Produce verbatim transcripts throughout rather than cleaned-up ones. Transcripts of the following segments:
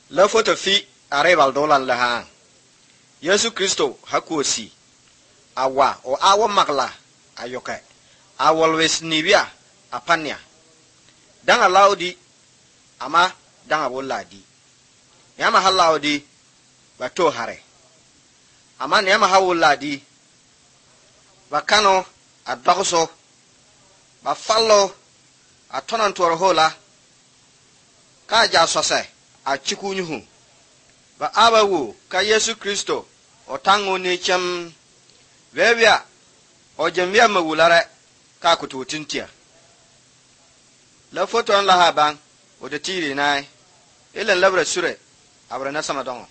La foto fi arrival dolan la ha Yesu Kristo hakosi awa o awa magla ayoka awalwes nibia apania danga laudi ama danga boladi yama halaudi bato hare ama nyama hawuladi bakano adbagoso ba fallo atonan toro hola ka ja sose a chikunyuhu ba abawu ka Yesu Kristo otango ne chem webia ojemia mawulare ka kututintia la foto la haban o de tiri nai ile labra sure abra na sama dongo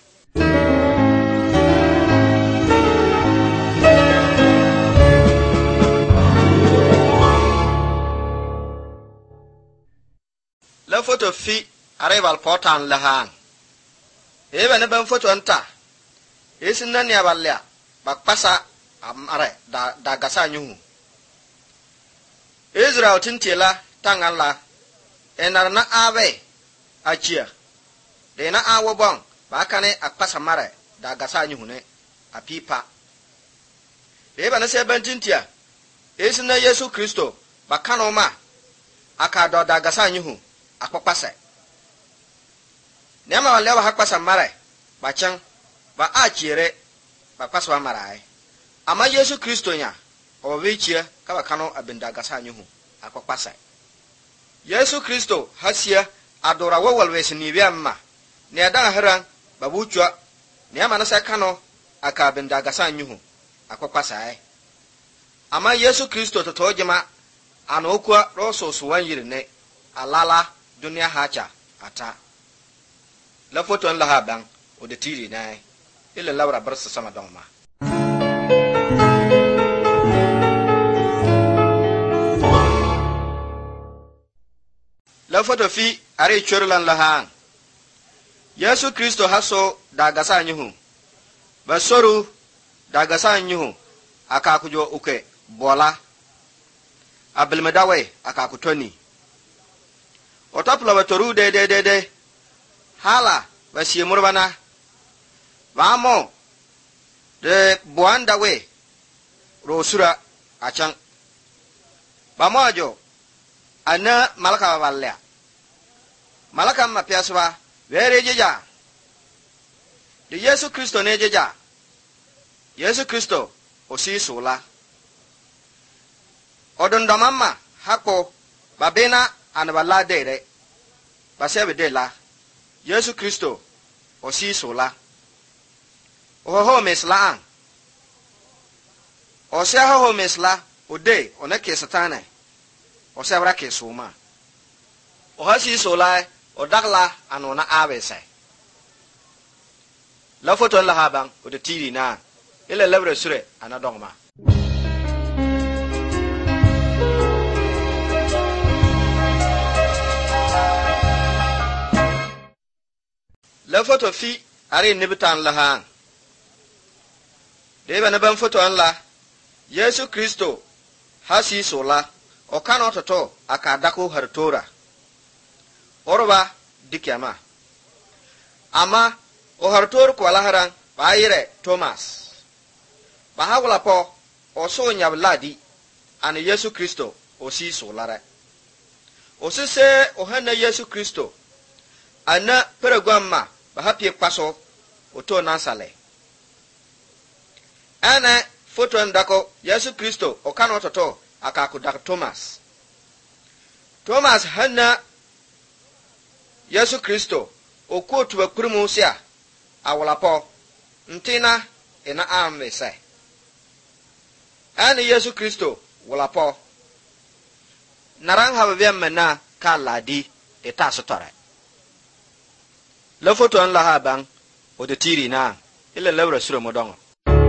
la foto fi arrival portan la han ebe ne ban foto anta esin nan ya balya bakpasa amare da da gasa nyuhu Israel tintiela tangala enar na abe achia de na awo bon bakane akpasa mare da gasa nyuhu ne apipa ebe ne se ban tintia esin na Yesu Kristo bakano ma aka do da gasa nyuhu akpakpasa nema wale wa hakpasa mare bachan ba achire ba paswa marai ama Yesu Kristo nya obichie ka bakano abinda gasa nyuhu akpakpasa Yesu Kristo hasia adora wawalwes ni biamma ne adan haran babuchwa ne ama na sakano aka abinda gasa nyuhu akpakpasa ama Yesu Kristo totojema anokwa roso suwan yirne alala dunia hacha ata la foto la haban o de tiri nai ile laura barsa sama dongma la foto fi are chorlan la han Yesu Kristo haso daga sa nyuhu basoru daga sa nyuhu aka kujo uke bola abelmedawe aka kutoni otapla batoru de de de de hala basi murbana vamo de buanda we rosura achan bamojo ana malaka balya malaka mapiaswa were jeja de Yesu Kristo ne jeja Yesu Kristo osi sola odon domamma hako babena anabala dere basebe de la Yesu Kristo osi sola oho mesla an osia ho mesla ode onake satana osia bra ke soma ohasi sola odagla anona abese la foto la haban ode tiri na ile lebre sure anadongma la foto fi are nibitan la han de ba na ban foto an la Yesu Kristo hasi sola o kano toto aka dako hartora orba dikyama ama o hartor ko la haran bayire Thomas ba hawla po o so nyabladi an Yesu Kristo o si solara o se se o hana Yesu Kristo ana peragwamma ba happy paso oto nansale ana foto ndako Yesu Kristo o kano toto aka ku dak Thomas Thomas hanna Yesu Kristo o kotu akrumu sia awolapo ntina ina amese ana Yesu Kristo wolapo narang hababia mena kaladi eta sotore la foto an la haban o de tiri na ile labra sura modongo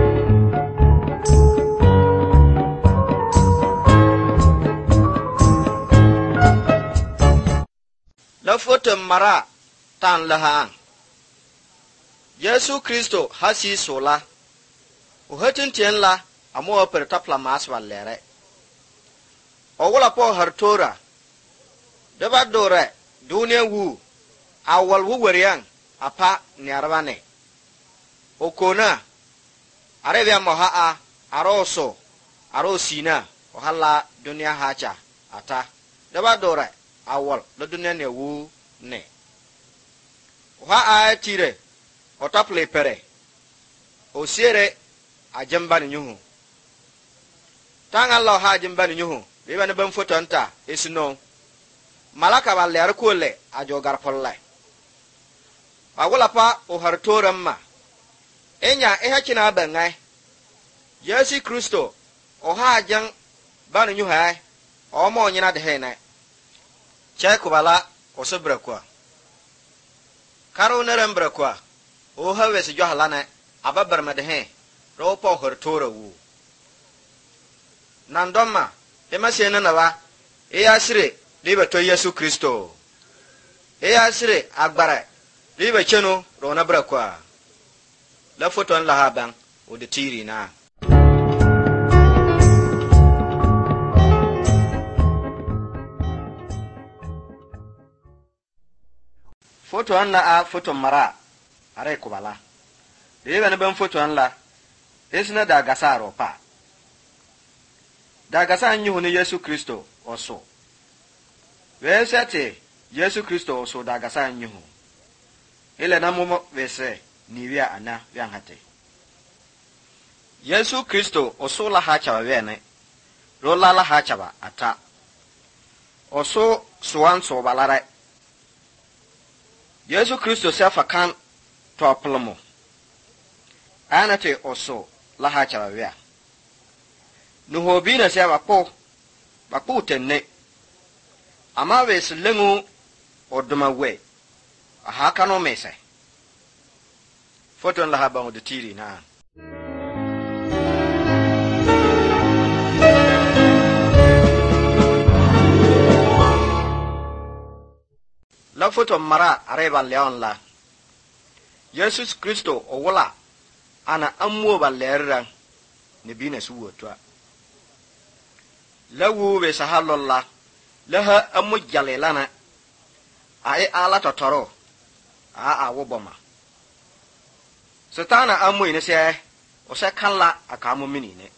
la foto mara tan la han Yesu Kristo hasi sola o hatin tien la amo per tapla mas valere o wala po hartora de ba dore dunia wu awal wu wariyan apa ni arabane okona arebia moha a aroso arosina ohala dunia hacha ata daba dore awol lo dunia ne wu ne oha a tire otaple pere osiere ajamba ni nyuhu tanga lo ha ajamba ni nyuhu beba ne ban foto nta esino malaka ba ler ko le ajo garpolla awula pa o hartoramma enya e hakina bangai Yesu Kristo o ha jan banu nyuhu ai o mo nyina de he na che ko bala o sebra kwa karo ne rembra kwa o ha wese jo halana ababar ma de he ro po hartora wu nandoma e masena na ba e asire liba to Yesu Kristo e asire agbara liba cheno ro na bra kwa la foton la haban o de tiri na foto an la a foto mara are ko bala liba ne ban foto an la esna da gasaro pa da gasa anyu ne Yesu Kristo oso wesete Yesu Kristo oso da gasa anyu ile na momo wese niwia ana wianhate Yesu Kristo oso la hacha wene rola la hacha ba ata oso suwan so balara Yesu Kristo sefa kan to aplomo anate oso la hacha wia nuho bi na se bapo bapo tenne ama wes lengu oduma we aha kano mese foto la haba o de tiri na la foto mara areba leon la Jesus Kristo o wala ana ammo balerra ne bi na su wotwa lawu be sahalolla laha amu jalelana ai ala totoro a a woboma satana amu ine se o se kala akamu minine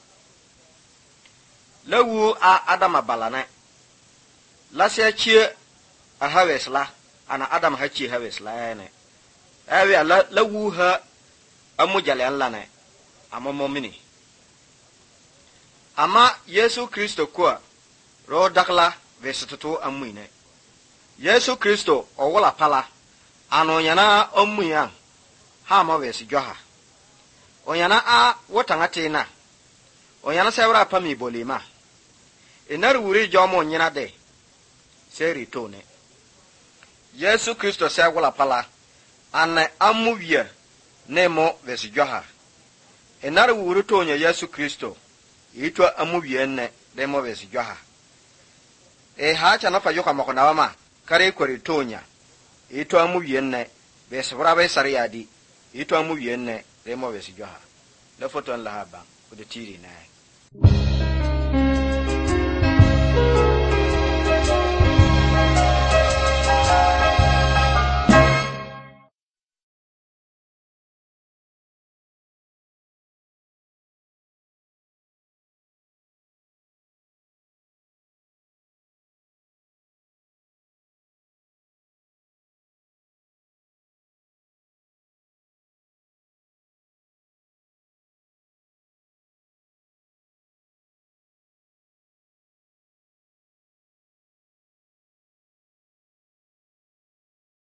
lawu a adama balana la se chie a hawesla ana adam ha chie hawesla ne awe la lawu ha amu jalenlana amomo mini ama Yesu Kristo kwa ro dakla vesetutu amuine Yesu Kristo owola pala ano nyana omuya ha ma wesi joha onyana a wotangate na onyana sewra pami bolima enar wuri jomo nyina de seri tone Yesu Kristo sewola pala ana amuya nemo wesi joha enar wuri tonya Yesu Kristo itwa amubienne demo wesi joha e hacha na fa joka makona wama kare kore tonya itwa amubienne wesi braba sariadi itwa amubienne demo wesi joha la foto la haba o de tiri na